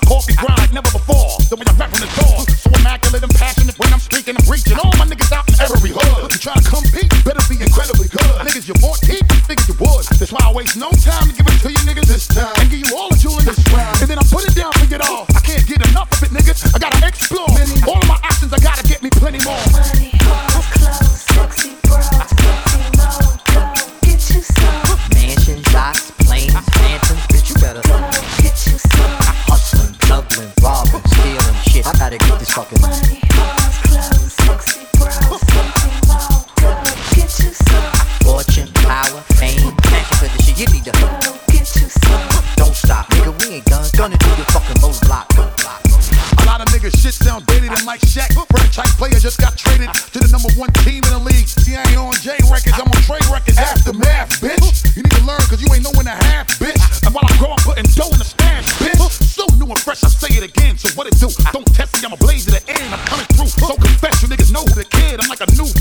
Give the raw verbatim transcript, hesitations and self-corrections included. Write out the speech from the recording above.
coffee grind like never before. The way I rap on the door, so immaculate and passionate when I'm speaking. I'm reaching all my niggas out in every hood. You try to compete, better be incredibly good. Niggas, you want heat, figured you would. That's why I waste no time to give it to you niggas this time and give you all the jewelry this round. And then I put it down for it all. I can't get enough of it, niggas. I gotta explore all of my options. I gotta get me plenty more. Money, cars, clothes, sexy bros, sexy mode, go get you some. Mansions, yachts, planes, phantoms, bitch, you better Go get you some. hustling, juggling, robbing, stealing, shit. I gotta get this fucking Money, cars, clothes, sexy bros, sexy mode, go get you some. fortune, power, fame, passion for the shit. You need to Go get you some. don't stop, nigga. We ain't done. Gonna do the fucking most block, block, block. A lot of niggas shit sound dated and like Shaq. Franchise player just got traded to the number one team in the league. See, I ain't on J records, I'm on Trey records. Aftermath, bitch. You need to learn cause you ain't know when to half, bitch. And while I grow, I'm putting dough in the stash, bitch. So new and fresh, I say it again. So what it do? Don't test me, I'm a blaze at the end. I'm coming through. So confess, you niggas know who the kid. I'm like a new